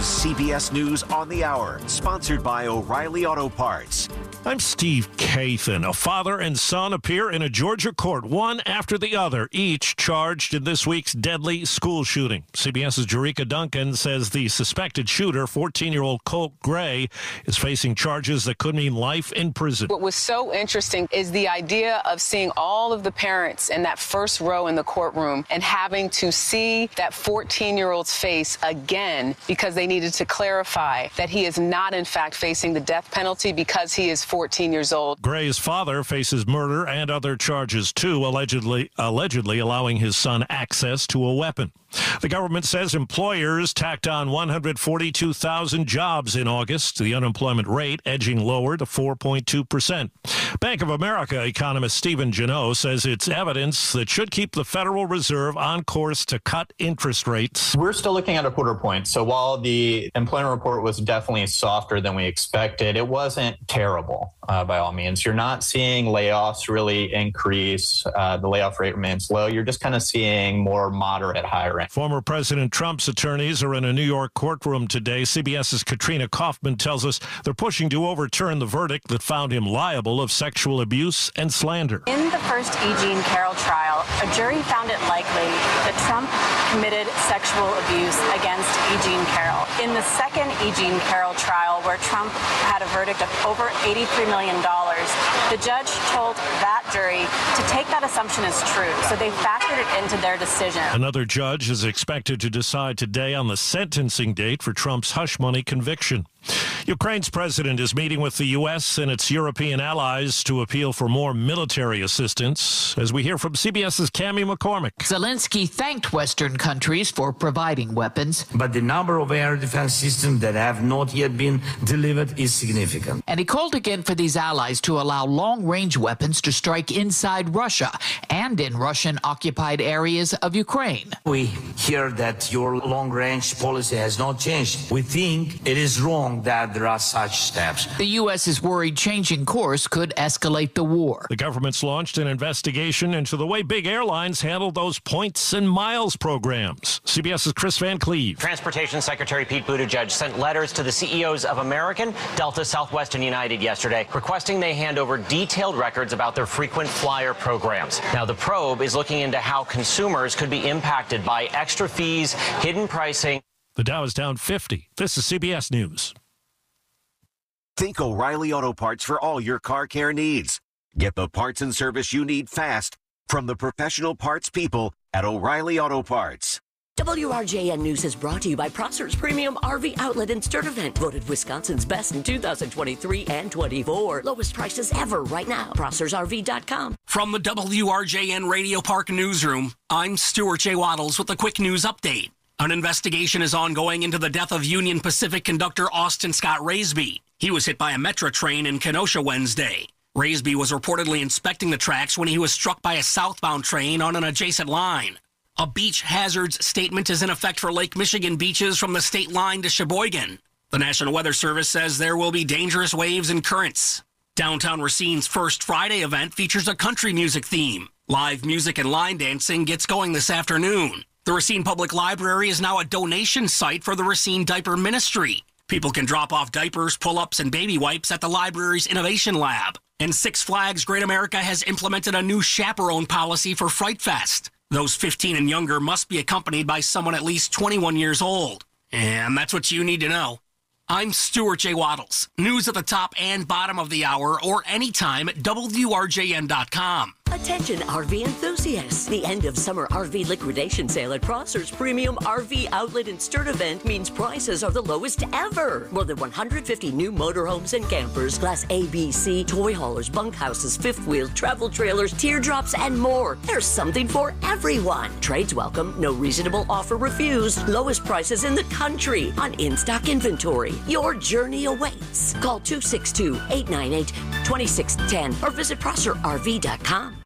is CBS News on the Hour, sponsored by O'Reilly Auto Parts. I'm Steve Kathan. A father and son appear in a Georgia court, one after the other, each charged in this week's deadly school shooting. CBS's Jericka Duncan says the suspected shooter, 14-year-old Colt Gray, is facing charges that could mean life in prison. What was so interesting is the idea of seeing all of the parents in that first row in the courtroom and having to see that 14-year-old's face again because they needed to clarify that he is not, in fact, facing the death penalty because he is 14 years old. Gray's father faces murder and other charges, too, allegedly allowing his son access to a weapon. The government says employers tacked on 142,000 jobs in August, the unemployment rate edging lower to 4.2%. Bank of America economist Stephen Janot says it's evidence that should keep the Federal Reserve on course to cut interest rates. We're still looking at a quarter point. So while the employment report was definitely softer than we expected, it wasn't terrible by all means. You're not seeing layoffs really increase. The layoff rate remains low. You're just kind of seeing more moderate hiring. Former President Trump's attorneys are in a New York courtroom today. CBS's Katrina Kaufman tells us they're pushing to overturn the verdict that found him liable of sexual abuse and slander. In the first E. Jean Carroll trial, a jury found it likely that Trump committed sexual abuse against E. Jean Carroll. In the second E. Jean Carroll trial, where Trump had a verdict of over $83 million, the judge told that jury to take that assumption as true. So they factored it into their decision. Another judge is expected to decide today on the sentencing date for Trump's hush money conviction. Ukraine's president is meeting with the U.S. and its European allies to appeal for more military assistance, as we hear from CBS's Cammie McCormick. Zelensky thanked Western countries for providing weapons. But the number of air defense systems that have not yet been delivered is significant. And he called again for these allies to allow long-range weapons to strike inside Russia and in Russian-occupied areas of Ukraine. We hear that your long-range policy has not changed. We think it is wrong that there are such steps. The U.S. is worried changing course could escalate the war. The government's launched an investigation into the way big airlines handle those points and miles programs. CBS's Chris Van Cleve. Transportation Secretary Pete Buttigieg sent letters to the CEOs of American, Delta, Southwest, and United yesterday, requesting they hand over detailed records about their frequent flyer programs. Now, the probe is looking into how consumers could be impacted by extra fees, hidden pricing. The Dow is down 50. This is CBS News. Think O'Reilly Auto Parts for all your car care needs. Get the parts and service you need fast from the professional parts people at O'Reilly Auto Parts. WRJN News is brought to you by Prosser's Premium RV Outlet in Sturtevant. Voted Wisconsin's best in 2023 and 24. Lowest prices ever right now. ProssersRV.com. From the WRJN Radio Park Newsroom, I'm Stuart J. Waddles with a quick news update. An investigation is ongoing into the death of Union Pacific conductor Austin Scott Raisby. He was hit by a Metra train in Kenosha Wednesday. Raisby was reportedly inspecting the tracks when he was struck by a southbound train on an adjacent line. A beach hazards statement is in effect for Lake Michigan beaches from the state line to Sheboygan. The National Weather Service says there will be dangerous waves and currents. Downtown Racine's First Friday event features a country music theme. Live music and line dancing gets going this afternoon. The Racine Public Library is now a donation site for the Racine Diaper Ministry. People can drop off diapers, pull-ups, and baby wipes at the library's Innovation Lab. And Six Flags Great America has implemented a new chaperone policy for Fright Fest. Those 15 and younger must be accompanied by someone at least 21 years old. And that's what you need to know. I'm Stuart J. Waddles. News at the top and bottom of the hour or anytime at WRJN.com. Attention RV enthusiasts. The end of summer RV liquidation sale at Prosser's Premium RV Outlet in Sturtevant means prices are the lowest ever. More than 150 new motorhomes and campers, Class A, B, C, toy haulers, bunkhouses, fifth wheels, travel trailers, teardrops, and more. There's something for everyone. Trades welcome, no reasonable offer refused. Lowest prices in the country on in-stock inventory. Your journey awaits. Call 262-898-2610 or visit ProsserRV.com.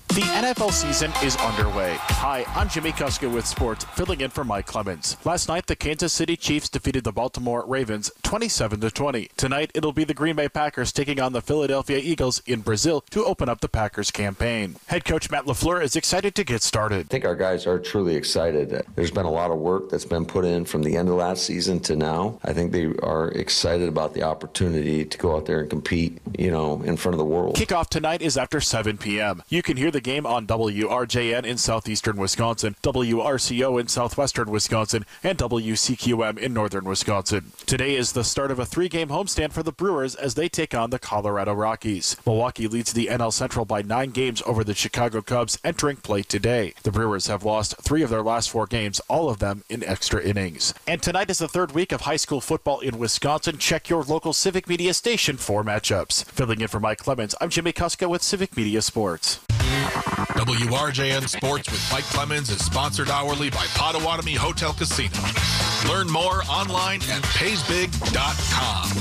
The NFL season is underway. Hi, I'm Jimmy Kuska with sports, filling in for Mike Clemens. Last night, the Kansas City Chiefs defeated the Baltimore Ravens 27-20. Tonight, it'll be the Green Bay Packers taking on the Philadelphia Eagles in Brazil to open up the Packers campaign. Head coach Matt LaFleur is excited to get started. I think our guys are truly excited. There's been a lot of work that's been put in from the end of last season to now. I think they are excited about the opportunity to go out there and compete, in front of the world. Kickoff tonight is after 7 p.m. You can hear the game on WRJN in southeastern Wisconsin, WRCO in southwestern Wisconsin, and WCQM in northern Wisconsin. Today is the start of a 3-game homestand for the Brewers as they take on the Colorado Rockies. Milwaukee leads the NL Central by 9 games over the Chicago Cubs entering play today. The Brewers have lost 3 of their last 4 games, all of them in extra innings. And tonight is the 3rd week of high school football in Wisconsin. Check your local Civic Media station for matchups. Filling in for Mike Clemens, I'm Jimmy Kuska with Civic Media Sports. WRJN Sports with Mike Clemens is sponsored hourly by Potawatomi Hotel Casino. Learn more online at paysbig.com.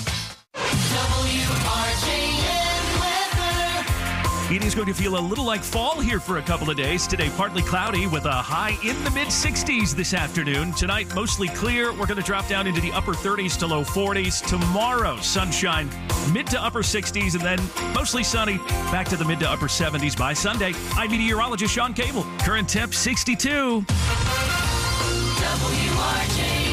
It is going to feel a little like fall here for a couple of days. Today, partly cloudy with a high in the mid-60s this afternoon. Tonight, mostly clear. We're going to drop down into the upper 30s to low 40s. Tomorrow, sunshine, mid to upper 60s, and then mostly sunny, back to the mid to upper 70s by Sunday. I'm meteorologist Sean Cable. Current temp 62. WRJN.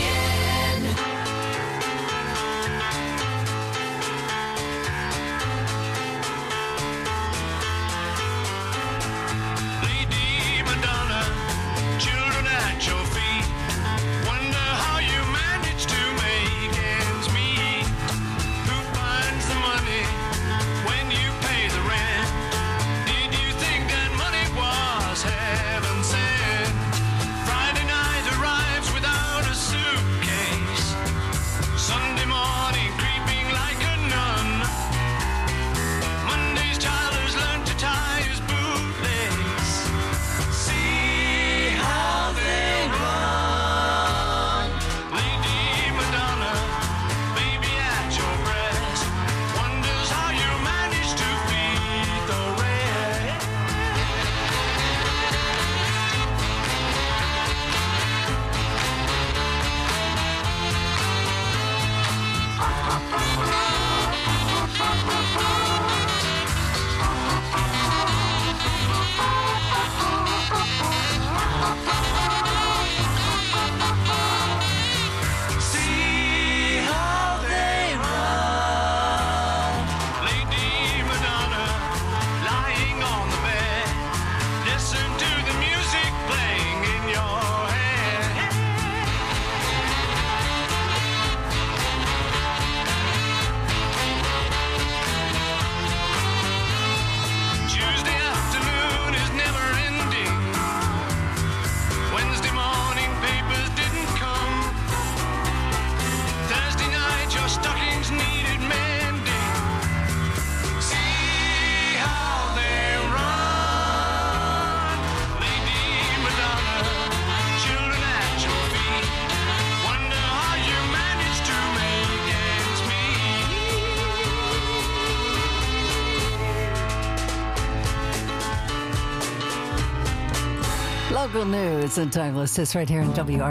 Local news and timeless hits right here in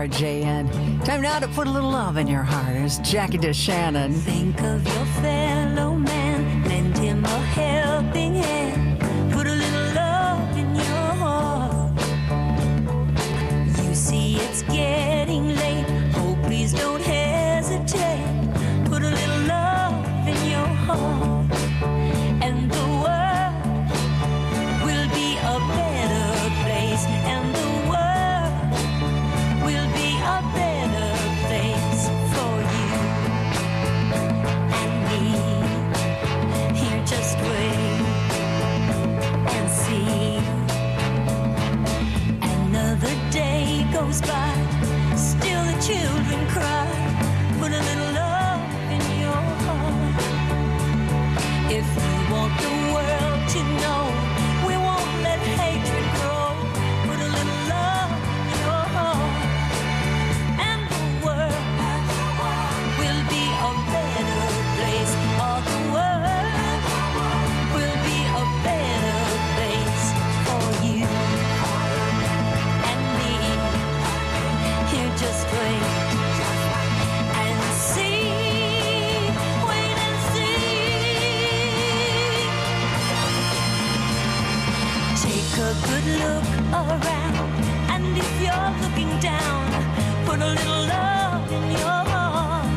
WRJN. Time now to put a little love in your heart. Here's Jackie DeShannon. Think of your fellow man, lend him a helping hand, put a little love in your heart. You see it's getting late, oh please don't hesitate, put a little love in your heart, and the world will be a better place, and the world will be a better place for you and me. take a good look around. And if you're looking down, put a little love in your heart.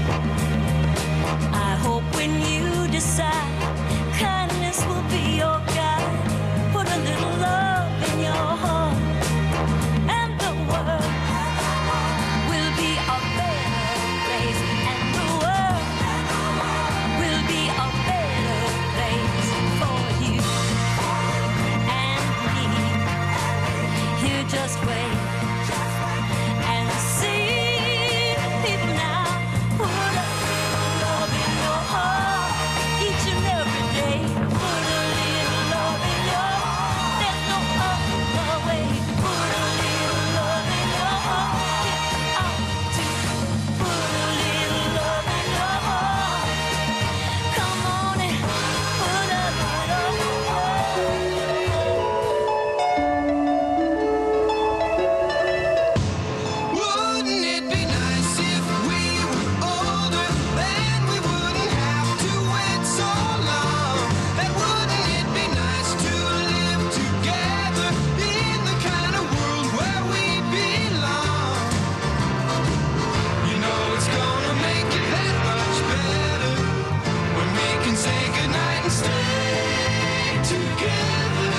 I hope when you decide, kindness will be your guide. Put a little love in your heart, and the world will be a better place. And the world will be a better place for you and me. You just wait and see people now. Put a little love in your heart each and every day. Put a little love in your heart. There's no other way. Put a little love in your heart. Get out to put a little love in your heart. Come on and put a little Wouldn't it be nice if we were older, then we wouldn't have to wait so long? And wouldn't it be nice to live together in the kind of world where we belong? You know it's gonna make it that much better when we can say goodnight and stay together.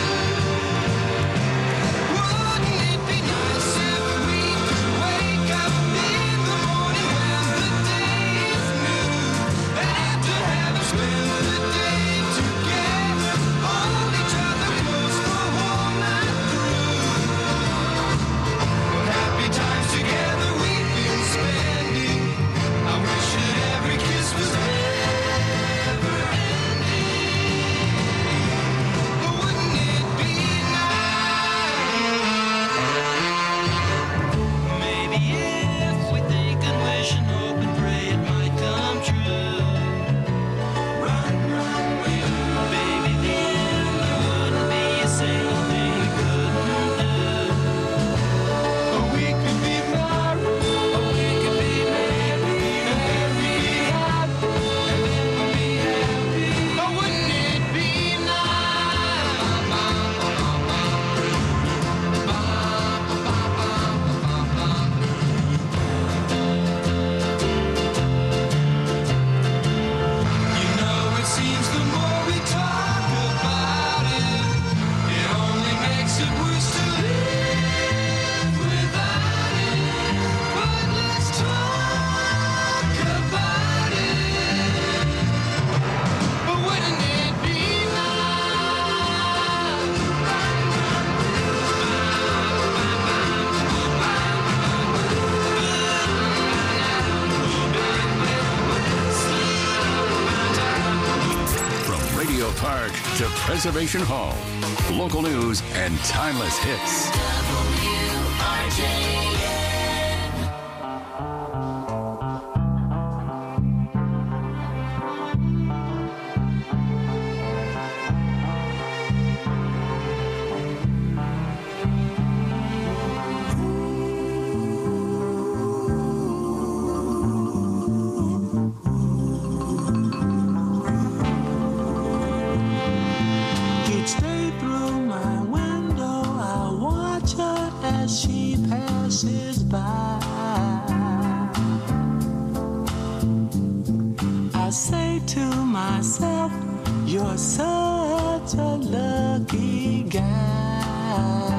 Wouldn't it be nice if we could wake up in the morning when the day is new, and after having spent the day together, hold each other close the whole night through? Happy times together we've been spending. I wish that every kiss was never ending. But wouldn't it be nice? Maybe if we think and wish and hope and pray it might come true. Run, run, baby, then there wouldn't be a single thing we couldn't do. Or we could be married, or we could be married, and then we'd be happy, and then we'd be happy. Or wouldn't it be You know, it seems the more we talk about it, it only makes it worse to live without it. But let's talk about it. But wouldn't it be From Radio Park to Preservation Hall, local news and timeless hits. Each day through my window, I watch her as she passes by. I say to myself, you're such a lucky guy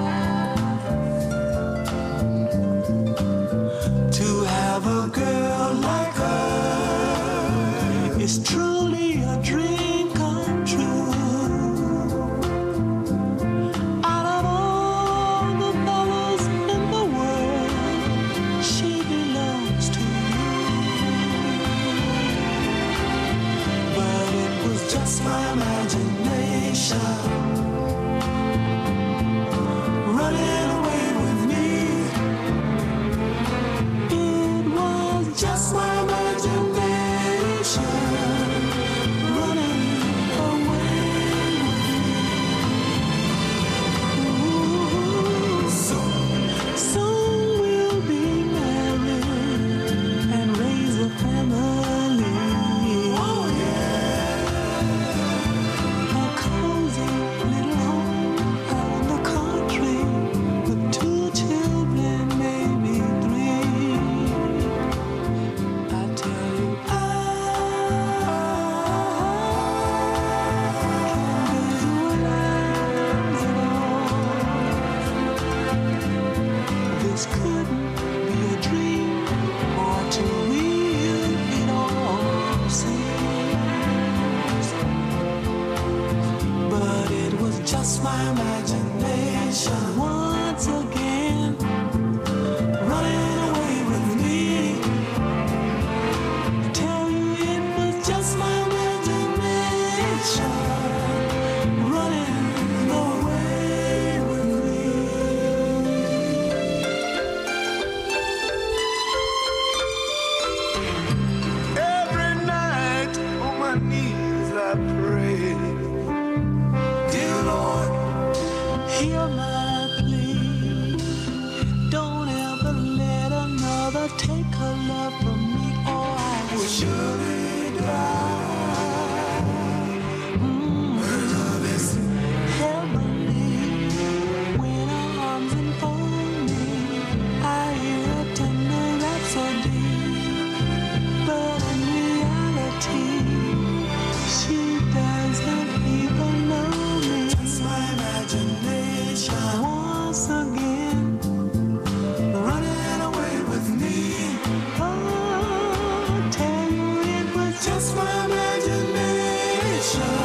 to have a girl like her. Is truly a dream come true. Out of all the fellas in the world, she belongs to you. But it was just my imagination running away with me. It was just my imagination just my imagination. Once again, running away with me. I tell you it was just my imagination. Running away with me. Every night on my knees I pray, dear Lord, hear my plea. Don't ever let another take her love from me, or I will surely die. Her love is heavenly. When her arms enfold me, I hear a tender rhapsody. But in reality, she doesn't even know me. Just my imagination. Once again, running away with me. Oh, tell you it was just my imagination.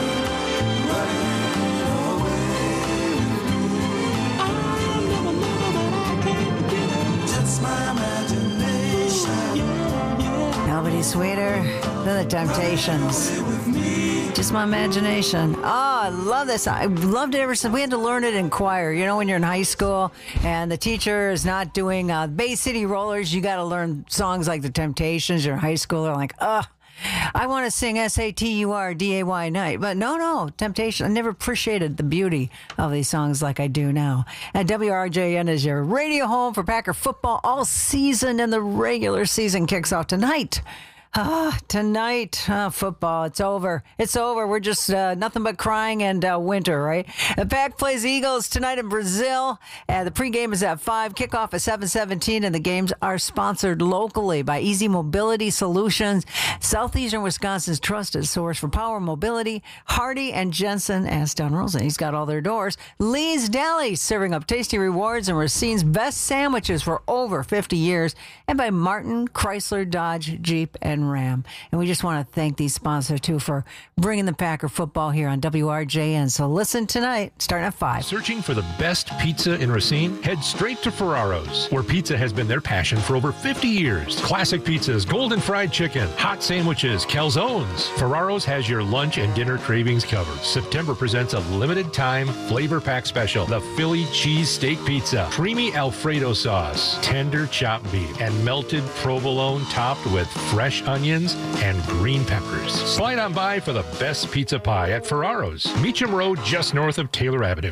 Running away with me. I never know that I can't get it. Just my imagination. Nobody's sweeter than the Temptations. Just my imagination. Oh, I love this. I loved it ever since we had to learn it in choir. You know, when you're in high school and the teacher is not doing Bay City Rollers, you got to learn songs like the Temptations. You're in high school, they're like, I want to sing SATURDAY night. But no, Temptation. I never appreciated the beauty of these songs like I do now. And WRJN is your radio home for Packer football all season, and the regular season kicks off tonight. Tonight, football, it's over. It's over. We're just nothing but crying and winter, right? The Pack plays Eagles tonight in Brazil. The pregame is at 5, kickoff at 7:17, and the games are sponsored locally by Easy Mobility Solutions, Southeastern Wisconsin's trusted source for power mobility. Hardy and Jensen, ask Don Rosen. He's got all their doors. Lee's Deli, serving up tasty rewards and Racine's best sandwiches for over 50 years. And by Martin, Chrysler, Dodge, Jeep, and Ram. And we just want to thank these sponsors, too, for bringing the Packer football here on WRJN. So listen tonight, starting at 5. Searching for the best pizza in Racine? Head straight to Ferraro's, where pizza has been their passion for over 50 years. Classic pizzas, golden fried chicken, hot sandwiches, calzones. Ferraro's has your lunch and dinner cravings covered. September presents a limited time flavor pack special, the Philly cheese steak pizza, creamy Alfredo sauce, tender chopped beef, and melted provolone topped with fresh onions and green peppers. Slide on by for the best pizza pie at Ferraro's, Meacham Road, just north of Taylor Avenue.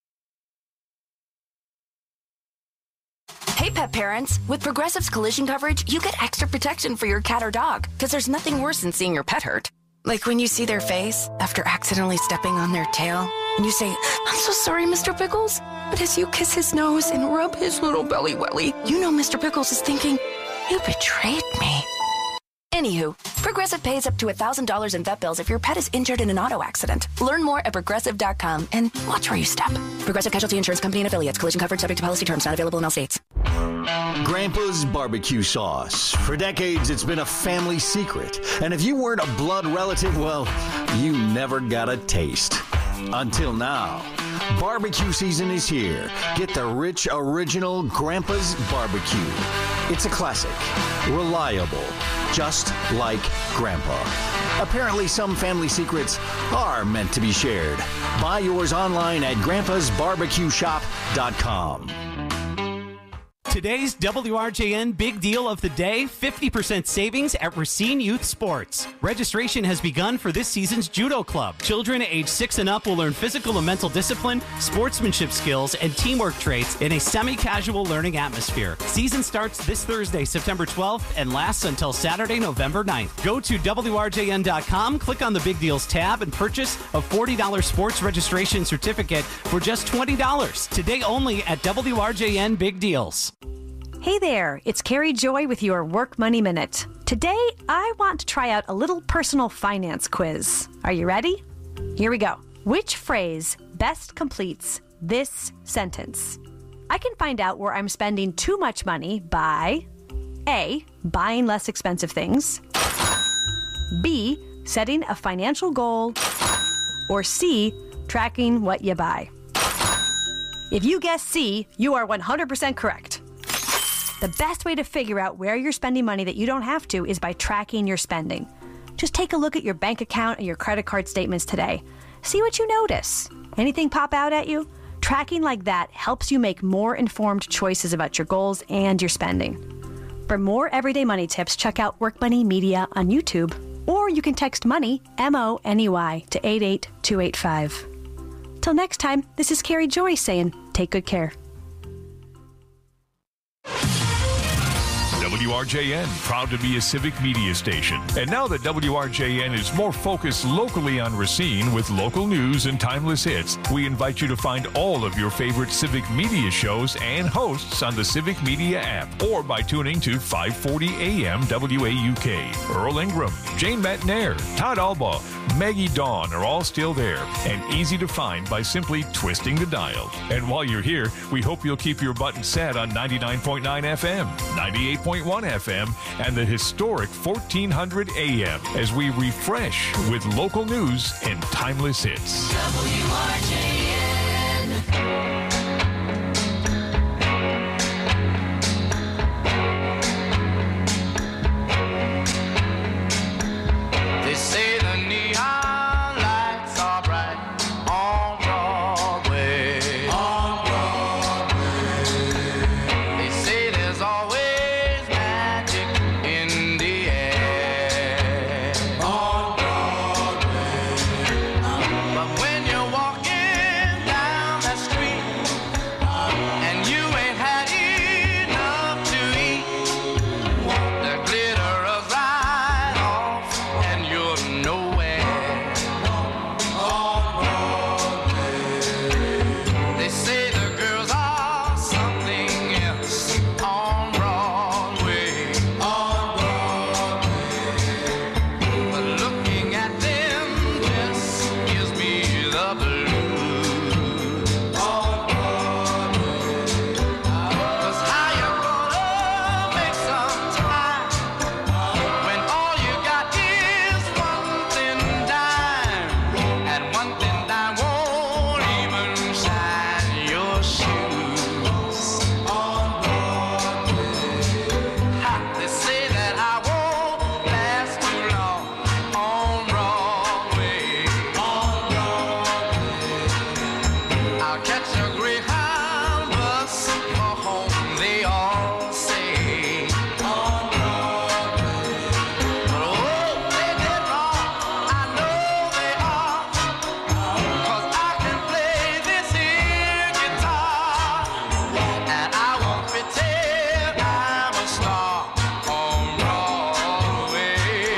Hey, pet parents. With Progressive's collision coverage, you get extra protection for your cat or dog, because there's nothing worse than seeing your pet hurt. Like when you see their face after accidentally stepping on their tail, and you say, "I'm so sorry, Mr. Pickles." But as you kiss his nose and rub his little belly welly, you know Mr. Pickles is thinking, "You betrayed me." Anywho, Progressive pays up to $1,000 in vet bills if your pet is injured in an auto accident. Learn more at Progressive.com and watch where you step. Progressive Casualty Insurance Company and Affiliates. Collision coverage subject to policy terms. Not available in all states. Grandpa's barbecue sauce. For decades, it's been a family secret. And if you weren't a blood relative, well, you never got a taste. Until now. Barbecue season is here. Get the rich, original Grandpa's Barbecue. It's a classic. Reliable. Just like Grandpa. Apparently, some family secrets are meant to be shared. Buy yours online at grandpasbarbecueshop.com. Today's WRJN Big Deal of the Day, 50% savings at Racine Youth Sports. Registration has begun for this season's Judo Club. Children age 6 and up will learn physical and mental discipline, sportsmanship skills, and teamwork traits in a semi-casual learning atmosphere. Season starts this Thursday, September 12th, and lasts until Saturday, November 9th. Go to WRJN.com, click on the Big Deals tab, and purchase a $40 sports registration certificate for just $20. Today only at WRJN Big Deals. Hey there, it's Carrie Joy with your Work Money Minute. Today, I want to try out a little personal finance quiz. Are you ready? Here we go. Which phrase best completes this sentence? I can find out where I'm spending too much money by A, buying less expensive things, B, setting a financial goal, or C, tracking what you buy. If you guessed C, you are 100% correct. The best way to figure out where you're spending money that you don't have to is by tracking your spending. Just take a look at your bank account and your credit card statements today. See what you notice. Anything pop out at you? Tracking like that helps you make more informed choices about your goals and your spending. For more everyday money tips, check out Work Money Media on YouTube, or you can text MONEY, M-O-N-E-Y, to 88285. Till next time, this is Carrie Joy saying, take good care. WRJN, proud to be a civic media station. And now that WRJN is more focused locally on Racine with local news and timeless hits, we invite you to find all of your favorite civic media shows and hosts on the Civic Media app or by tuning to 540 AM WAUK. Earl Ingram, Jane Matnair, Todd Alba, Maggie Dawn are all still there and easy to find by simply twisting the dial. And while you're here, we hope you'll keep your button set on 99.9 FM, 98.1 FM, and the historic 1400 AM as we refresh with local news and timeless hits. They say the neon lights are bright on Broadway. On Broadway. They say there's always magic in the air. On Broadway. But when you're walking down the street and you ain't had enough to eat, the glitter is right off and you're nowhere. They say the girls are something else on Broadway. But looking at them just gives me the blues. 'Cause how you gonna make some time when all you got is one thin dime, and one thin dime won't even shine your shoes. Ha, they say that I won't last too long on Broadway. I'll catch a Greyhound bus for home, they all say. But oh, they did wrong, I know they are, 'cause I can play this here guitar, and I won't pretend I'm a star on Broadway.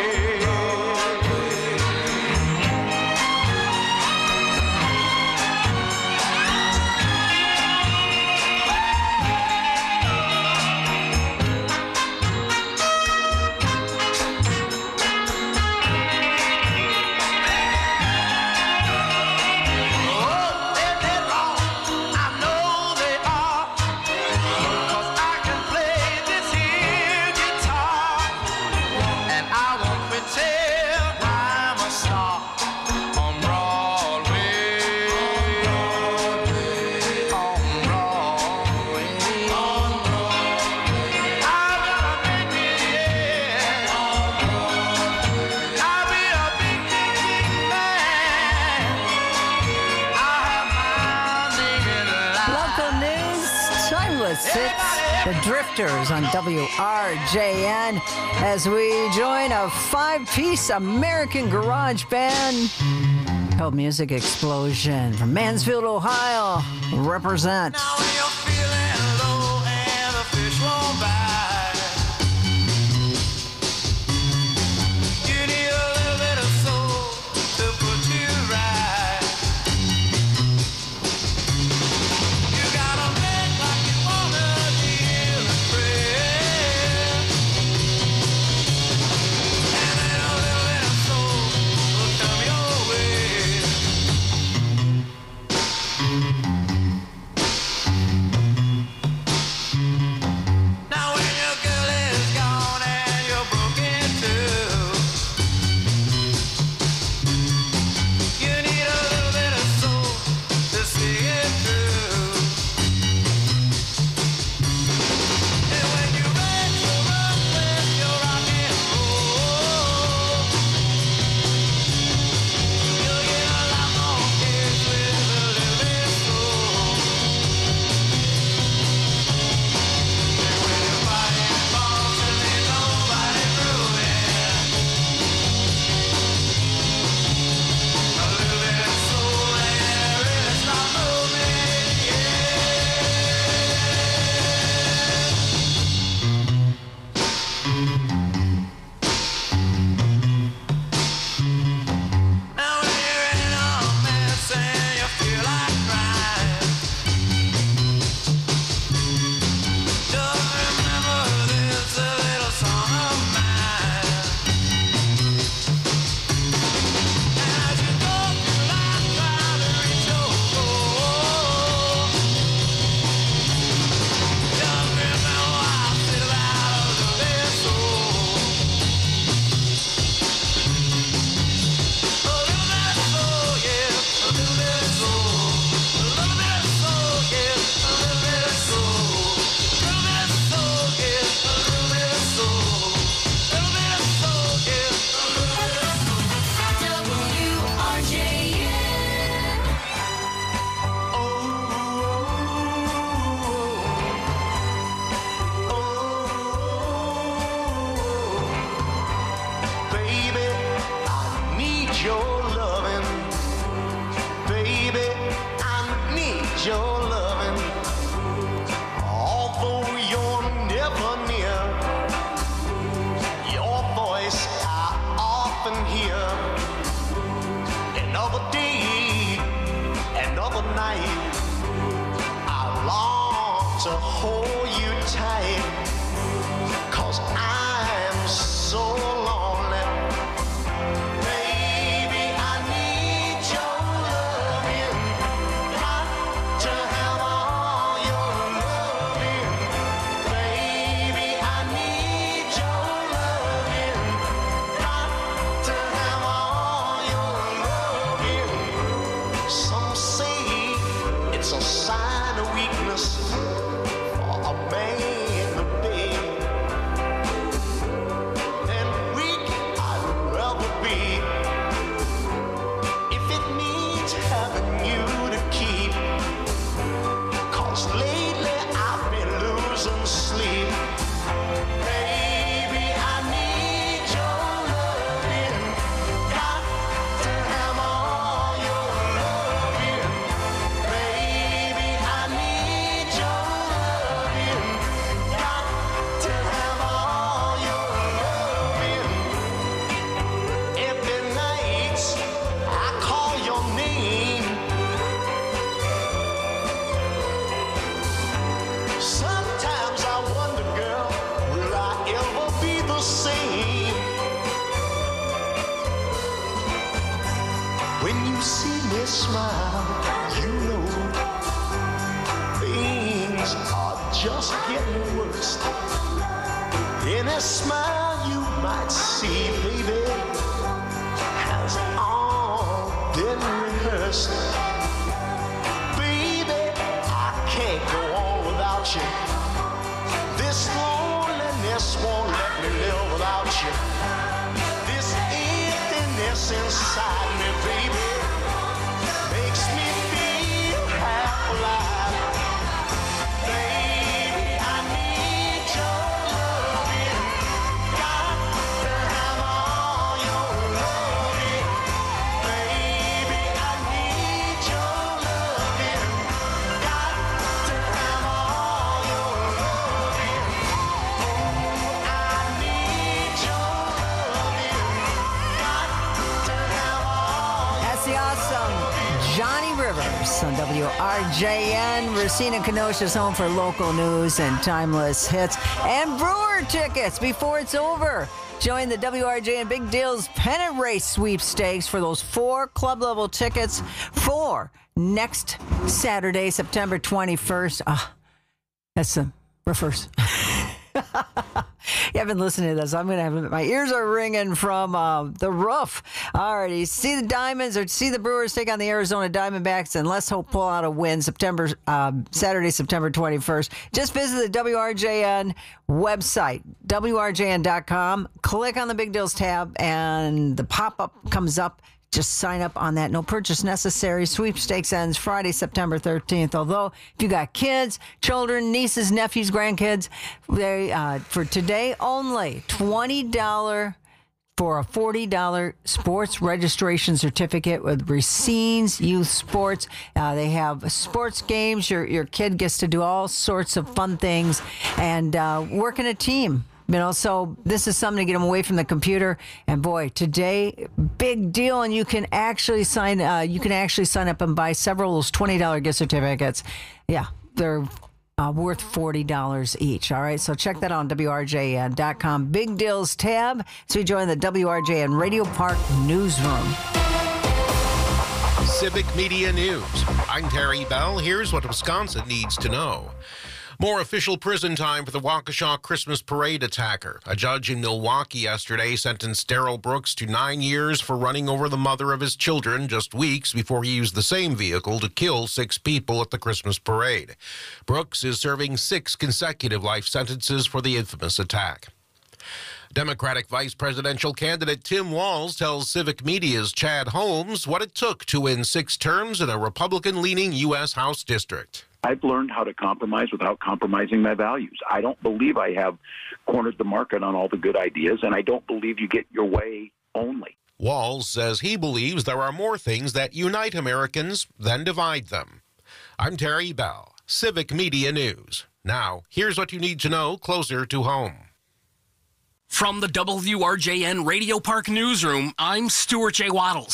Oh, they did wrong, I know they are, 'cause I can play this here guitar, and I won't pretend I'm a star on Broadway. On Broadway. I'm gonna make it, yeah. I'll be a big, big, big man. I'll have my name in Local news, timeless hits, the Drifters on WRJN as we join a 5-piece American garage band called Music Explosion from Mansfield, Ohio. Represent. Now when you're feeling low and the fish won't bite, you need a little bit of soul to put you right. You gotta make like you wanna hear the prayer, and then a little bit of soul will come your way. night. I long to hold you tight, 'cause I'm so lonely. Baby, I need your loving. Got to have all your loving. Baby, I need your loving. Got to have all your loving. Some say it's a sign of weakness for a man to beg. And weak I'd rather be if it means having you to keep. 'Cause lately I've been losing sleep. Baby, I need your loving. Got to have all your loving. Baby, I need your loving. Got to have all your loving. Every night I call your name. Sometimes I wonder, girl, will I ever be the same? When you see me smile, you know things are just getting worse. Any smile you might see, baby, has all been rehearsed. Baby, I can't go on without you. This loneliness won't let me live without you. This emptiness inside me, baby, makes me feel half alive. Baby, I need your loving. Got to have all your loving. Baby, I need your loving. Got to have all your loving. Oh, I need your loving. Got to have all. That's the awesome Johnny Rivers on WRJN. Racine, Kenosha's home for local news and timeless hits and Brewer tickets before it's over. Join the WRJN Big Deals Pennant Race sweepstakes for those 4 club level tickets for next Saturday, September 21st. That's the reverse. You haven't listened to this. I'm going to have my ears are ringing from the roof. Alrighty, see the Diamonds or see the Brewers take on the Arizona Diamondbacks, and let's hope pull out a win Saturday, September 21st. Just visit the WRJN website, WRJN.com. Click on the Big Deals tab, and the pop-up comes up. Just sign up on that. No purchase necessary. Sweepstakes ends Friday, September 13th. Although, if you got kids, children, nieces, nephews, grandkids, they for today only, $20 for a $40 sports registration certificate with Racine's Youth Sports. They have sports games. Your kid gets to do all sorts of fun things and work in a team. You know, so this is something to get them away from the computer. And boy, today, big deal. And you can actually sign up and buy several of those $20 gift certificates. Yeah, they're worth $40 each. All right, so check that out on WRJN.com. Big Deals tab. So you join the WRJN Radio Park newsroom. Civic Media News. I'm Terry Bell. Here's what Wisconsin needs to know. More official prison time for the Waukesha Christmas parade attacker. A judge in Milwaukee yesterday sentenced Darrell Brooks to 9 years for running over the mother of his children just weeks before he used the same vehicle to kill 6 people at the Christmas parade. Brooks is serving 6 consecutive life sentences for the infamous attack. Democratic vice presidential candidate Tim Walz tells Civic Media's Chad Holmes what it took to win 6 terms in a Republican-leaning U.S. House district. I've learned how to compromise without compromising my values. I don't believe I have cornered the market on all the good ideas, and I don't believe you get your way only. Walz says he believes there are more things that unite Americans than divide them. I'm Terry Bell, Civic Media News. Now, here's what you need to know closer to home. From the WRJN Radio Park newsroom, I'm Stuart J. Waddles.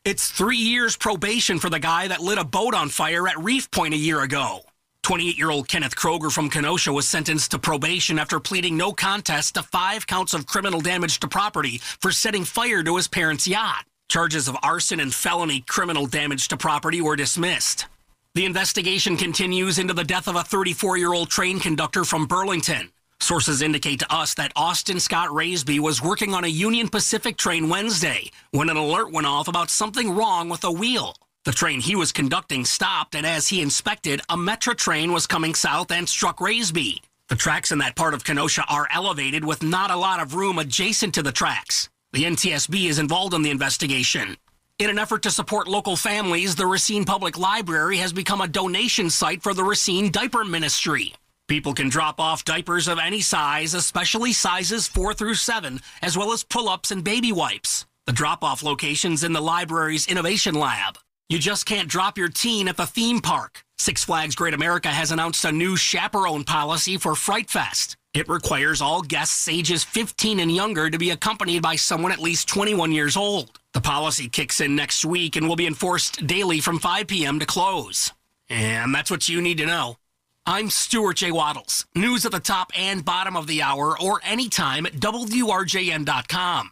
It's 3 years probation for the guy that lit a boat on fire at Reef Point a year ago. 28-year-old Kenneth Kroger from Kenosha was sentenced to probation after pleading no contest to 5 counts of criminal damage to property for setting fire to his parents' yacht. Charges of arson and felony criminal damage to property were dismissed. The investigation continues into the death of a 34-year-old train conductor from Burlington. Sources indicate to us that Austin Scott Raisby was working on a Union Pacific train Wednesday when an alert went off about something wrong with a wheel. The train he was conducting stopped, and as he inspected, a Metra train was coming south and struck Raisby. The tracks in that part of Kenosha are elevated with not a lot of room adjacent to the tracks. The NTSB is involved in the investigation. In an effort to support local families, the Racine Public Library has become a donation site for the Racine Diaper Ministry. People can drop off diapers of any size, especially sizes 4 through 7, as well as pull-ups and baby wipes. The drop-off location's in the library's Innovation Lab. You just can't drop your teen at the theme park. Six Flags Great America has announced a new chaperone policy for Fright Fest. It requires all guests ages 15 and younger to be accompanied by someone at least 21 years old. The policy kicks in next week and will be enforced daily from 5 p.m. to close. And that's what you need to know. I'm Stuart J. Waddles. News at the top and bottom of the hour or anytime at WRJN.com.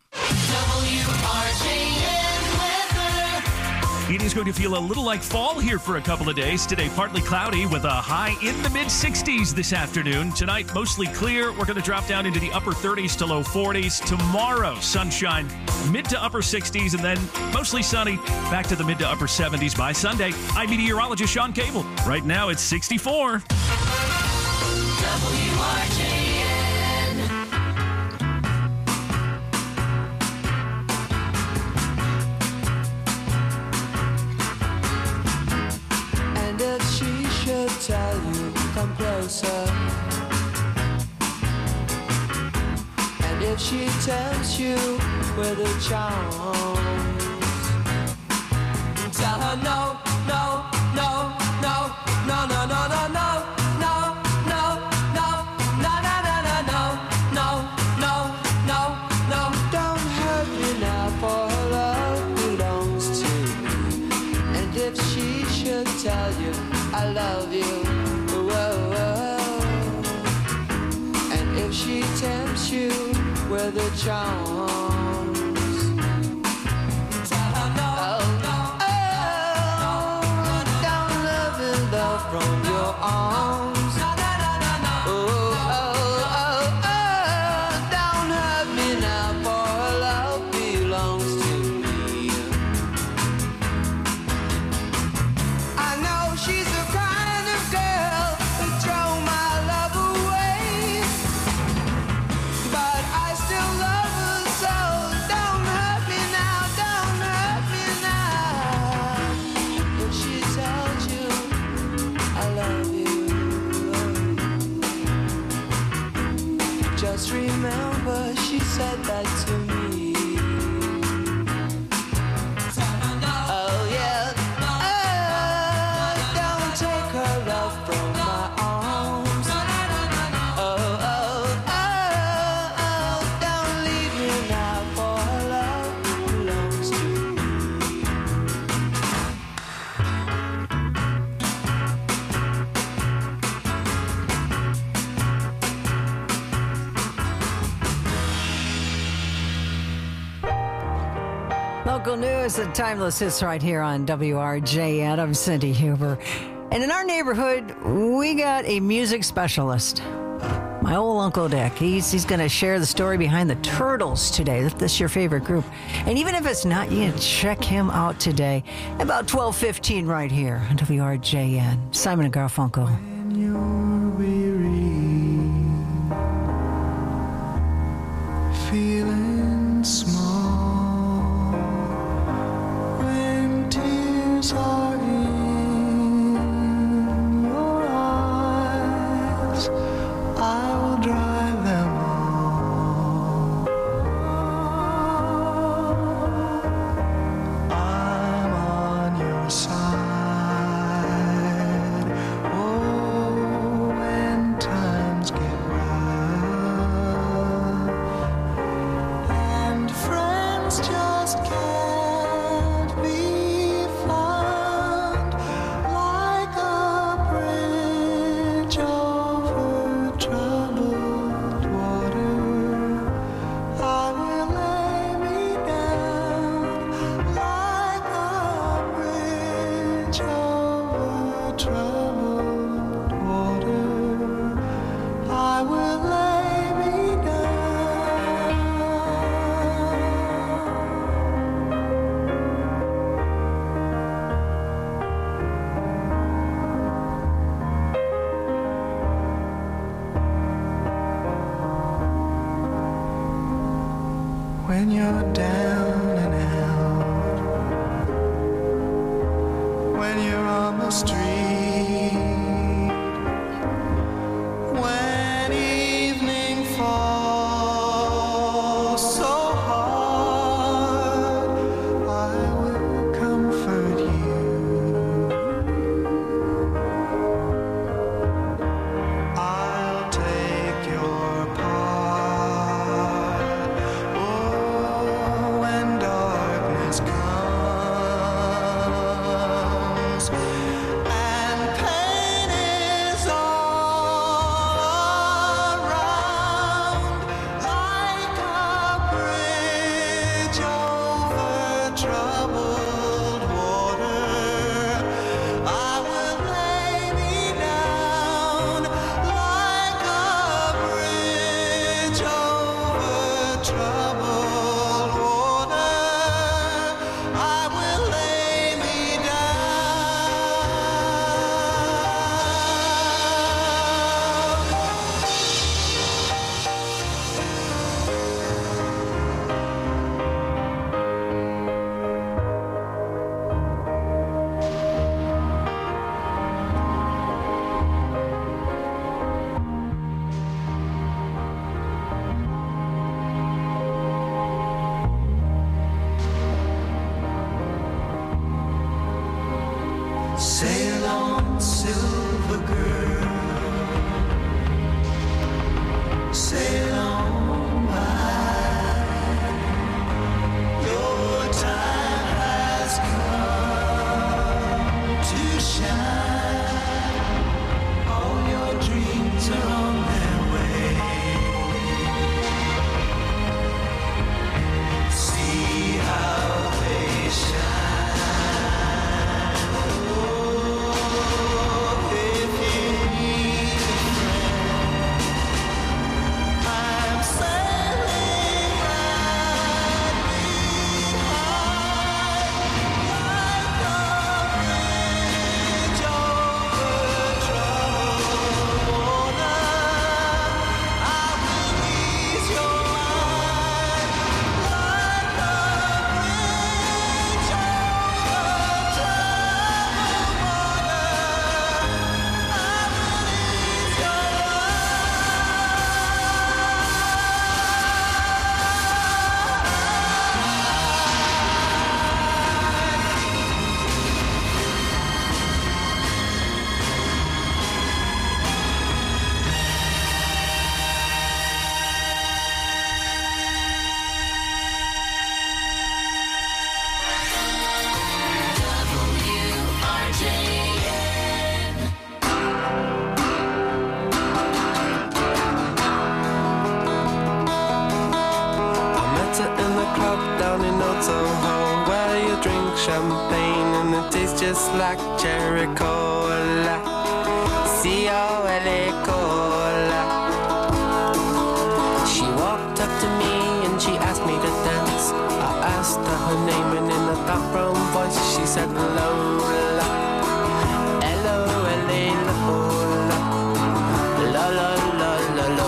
It is going to feel a little like fall here for a couple of days. Today, partly cloudy with a high in the mid-60s this afternoon. Tonight, mostly clear. We're going to drop down into the upper 30s to low 40s. Tomorrow, sunshine, mid to upper 60s, and then mostly sunny, back to the mid to upper 70s by Sunday. I'm meteorologist Sean Cable. Right now, it's 64. WRJN. And if she should tell you, come closer. And if she tempts you with her charms, tell her no, no, no, no, no, no, no, no, no. Tell you I love you, whoa, whoa. And if she tempts you with her charms, tell her no, no, don't love and love from your arms. Oh, don't hurt me now, for her love belongs to me. She's the kind of girl who throw my love away, but I still love her, so don't hurt me now, don't hurt me now. If she tells you I love you, just remember she said that to me. Oh yeah. Local news and timeless hits right here on WRJN. I'm Cindy Huber. And in our neighborhood, we got a music specialist. My old Uncle Dick. He's going to share the story behind the Turtles today. If this is your favorite group. And even if it's not, you can check him out today. About 12:15 right here on WRJN. Simon and Garfunkel. When you're weary, feeling small, when tears are in your eyes, I will dry them all. I'm on your side. Oh, when you're down and out, when you're on the street, when evening falls so hard, I will comfort you. I'll take your part. Oh, when darkness comes and pain is all around, like a bridge over troubled water, I will lay me down like a bridge over troubled water. I will lay me Sail on, silver girl. Sail on by. Your time has come to shine. All your dreams are on their way. See how they shine. Champagne and it tastes just like cherry cola. C-O-L-A cola. She walked up to me and she asked me to dance. I asked her her name and in a dark brown voice she said Lola. L-O-L-A Lola. La-la-la-la-la-la.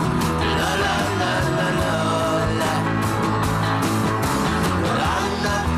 Lola, la la la la la. Well, I'm not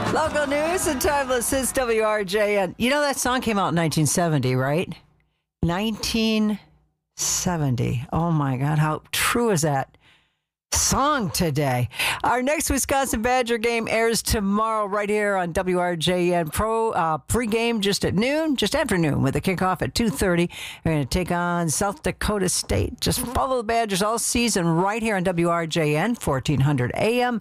Local news and timeless hits, WRJN. You know that song came out in 1970, right? 1970. Oh, my God. How true is that song today? Our next Wisconsin Badger game airs tomorrow right here on WRJN Pro. Pre-game just at noon, just after noon, with a kickoff at 2:30. We're going to take on South Dakota State. Just follow the Badgers all season right here on WRJN, 1400 AM,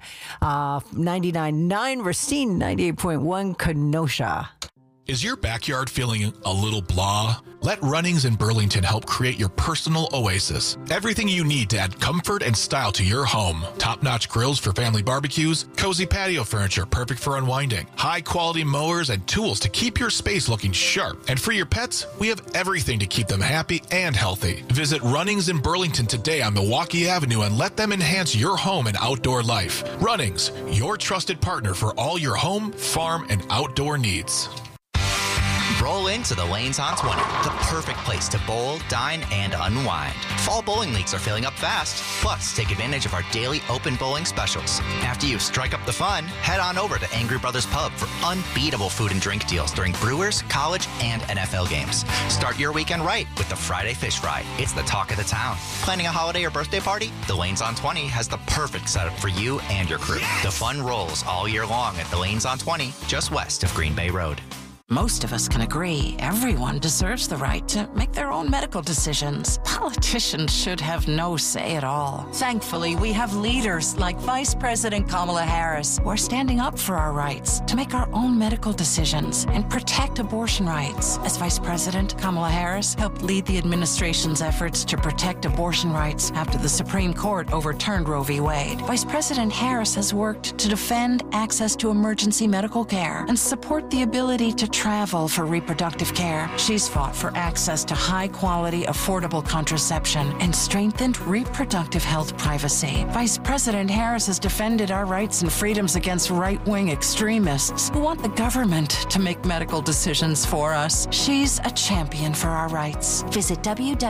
99.9 Racine, 98.1 Kenosha. Is your backyard feeling a little blah? Let Runnings in Burlington help create your personal oasis. Everything you need to add comfort and style to your home. Top-notch grills for family barbecues, cozy patio furniture perfect for unwinding, high-quality mowers and tools to keep your space looking sharp. And for your pets, we have everything to keep them happy and healthy. Visit Runnings in Burlington today on Milwaukee Avenue and let them enhance your home and outdoor life. Runnings, your trusted partner for all your home, farm, and outdoor needs. Roll into the Lanes on 20, the perfect place to bowl, dine, and unwind. Fall bowling leagues are filling up fast. Plus, take advantage of our daily open bowling specials. After you strike up the fun, head on over to Angry Brothers Pub for unbeatable food and drink deals during Brewers, college, and NFL games. Start your weekend right with the Friday Fish Fry. It's the talk of the town. Planning a holiday or birthday party? The Lanes on 20 has the perfect setup for you and your crew. The fun rolls all year long at the Lanes on 20, just west of Green Bay Road. Most of us can agree everyone deserves the right to make their own medical decisions. Politicians should have no say at all. Thankfully, we have leaders like Vice President Kamala Harris who are standing up for our rights to make our own medical decisions and protect abortion rights. As Vice President, Kamala Harris helped lead the administration's efforts to protect abortion rights after the Supreme Court overturned Roe v. Wade. Vice President Harris has worked to defend access to emergency medical care and support the ability to travel for reproductive care. She's fought for access to high-quality, affordable contraception and strengthened reproductive health privacy. Vice President Harris has defended our rights and freedoms against right-wing extremists who want the government to make medical decisions for us. She's a champion for our rights. Visit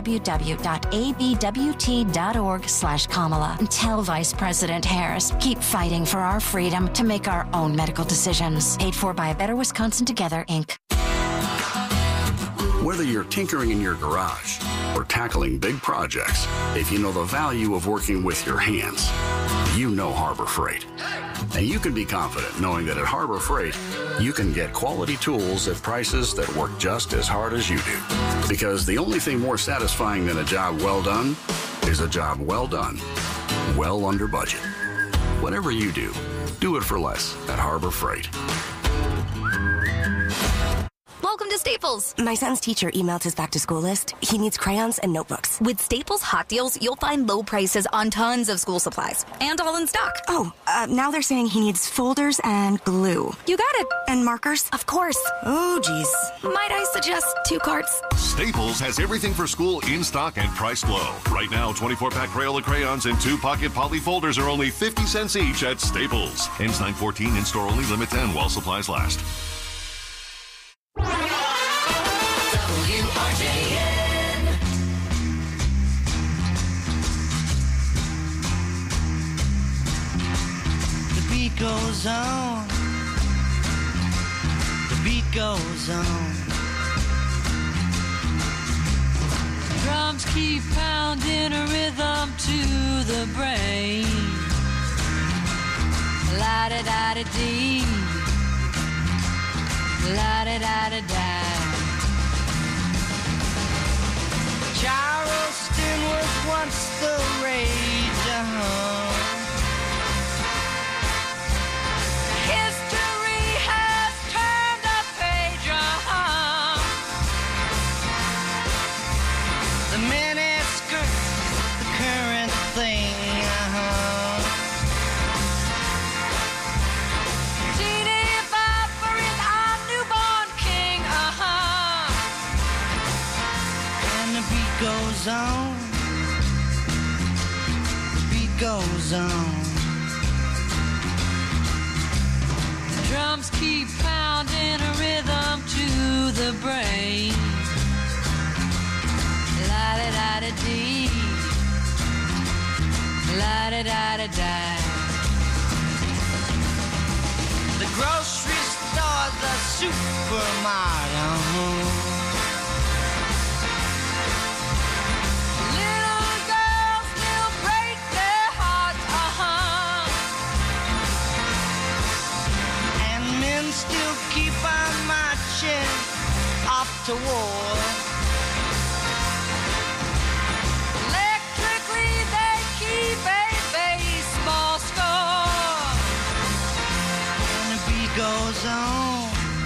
www.abwt.org/Kamala and tell Vice President Harris, keep fighting for our freedom to make our own medical decisions. Paid for by A Better Wisconsin Together, Inc. Whether you're tinkering in your garage or tackling big projects, if you know the value of working with your hands, you know Harbor Freight. And you can be confident knowing that at Harbor Freight, you can get quality tools at prices that work just as hard as you do. Because the only thing more satisfying than a job well done is a job well done, well under budget. Whatever you do it for less at Harbor Freight. Welcome to Staples. My son's teacher emailed his back-to-school list. He needs crayons and notebooks. With Staples Hot Deals, you'll find low prices on tons of school supplies. And all in stock. Oh, now they're saying he needs folders and glue. You got it. And markers? Of course. Oh, geez. Might I suggest 2 carts? Staples has everything for school in stock and priced low. Right now, 24-pack Crayola crayons and 2-pocket poly folders are only 50 cents each at Staples. Ends 9/14, in-store only, limit 10 while supplies last. The beat goes on. The beat goes on. Drums keep pounding a rhythm to the brain. La-da-da-da-dee. La-da-da-da-da. Charleston was once the rage, History has turned a page, The miniskirt, the current thing, Teeny Bopper is our newborn king, And the beat goes on. The beat goes on. The drums keep pounding a rhythm to the brain. La-da-da-da-dee. La-da-da-da-da. The grocery the supermodel. Little girls still break their hearts, and men still keep on marching off to war. Electrically, they keep a baseball score, and the beat goes on.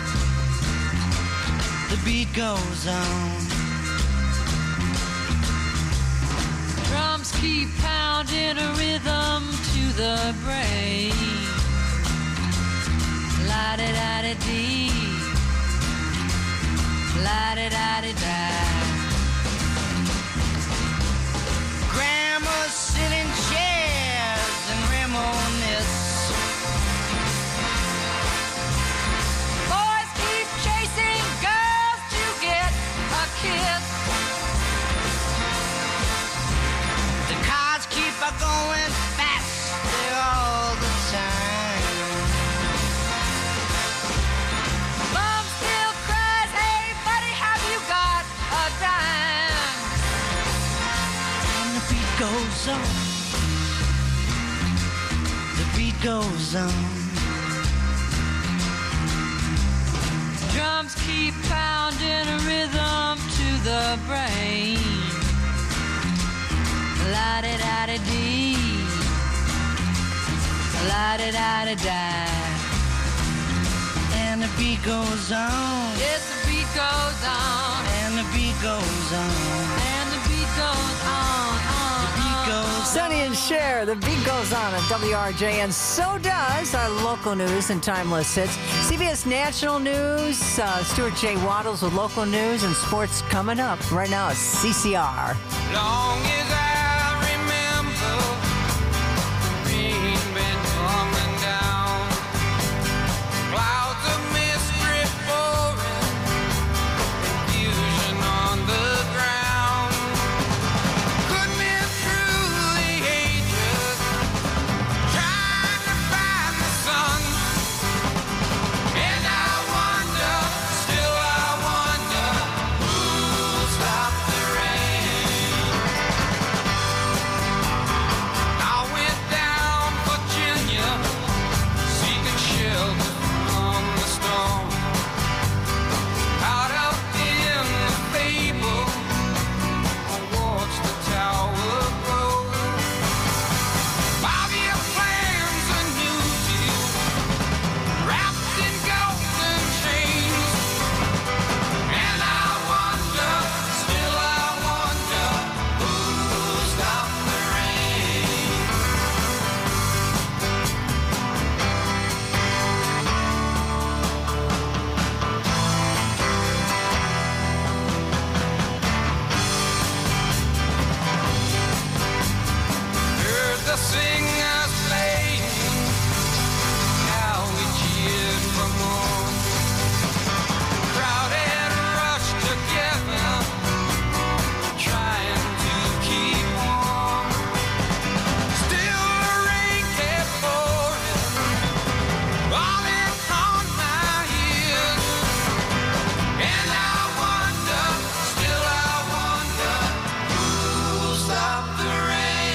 The beat goes on. Drums keep pounding a rhythm to the brain. La-di-da-di-dee, la-di-da-di-da. Grandmas sit in chairs and reminisce. Boys keep chasing girls to get a kiss. The cars keep a going faster all the time. Mom still cries, hey buddy, have you got a dime? And the beat goes on. The beat goes on. Drums keep pounding a rhythm to the brain. La-di-da-di-dee, la-di-da-di-da. And the beat goes on. Yes, the beat goes on. And the beat goes on. And the beat goes on. The beat goes Sonny and Cher, the beat goes on at WRJN. So does our local news and timeless hits. CBS National News, Stuart J. Waddles with local news and sports coming up. Right now it's CCR. Long as I remember the rain been coming down, clouds of mist drift pouring, confusion on the ground. Could men truly hatred, trying to find the sun? And I wonder, still I wonder, who'll stop the rain? I went down Virginia, seeking shelter from the storm. Out up in the fable, I watched the tower grow. 5-year plans, a new deal, wrapped in golden chains. And I wonder, still I wonder, who'll stop the rain? Heard the singers playing, how we cheered for more. Crowd had rushed together, trying to keep warm. Still the rain kept pouring, falling on my ears. And I wonder, still I wonder, who'll stop the rain?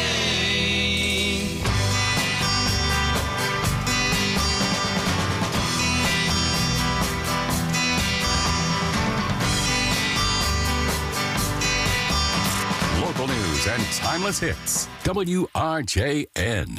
Local news and timeless hits. WRJN.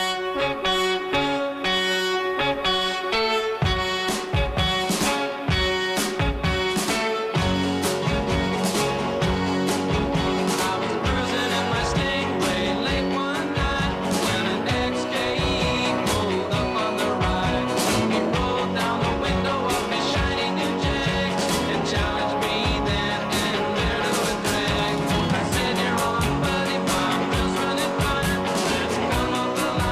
Cruising in my Stingray late one night when an XKE pulled up on the right. He rolled down the window of his shiny new Jag and challenged me then and there to a drag. I said, "You're on, buddy, my wheels running fine. Let's come up the line."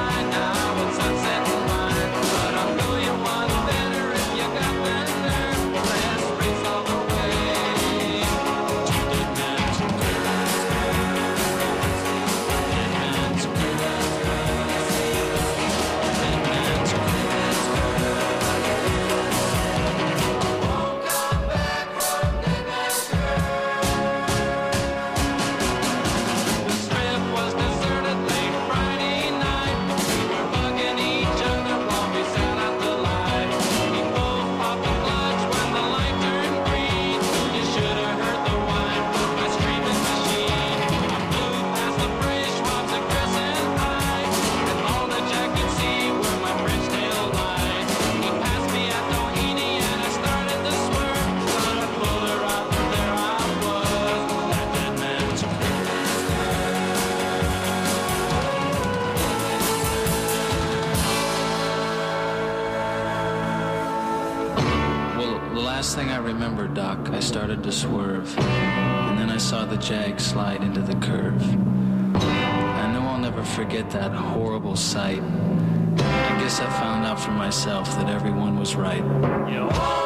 last thing I remember, Doc, I started to swerve, and then I saw the Jag slide into the curve. I know I'll never forget that horrible sight. I guess I found out for myself that everyone was right.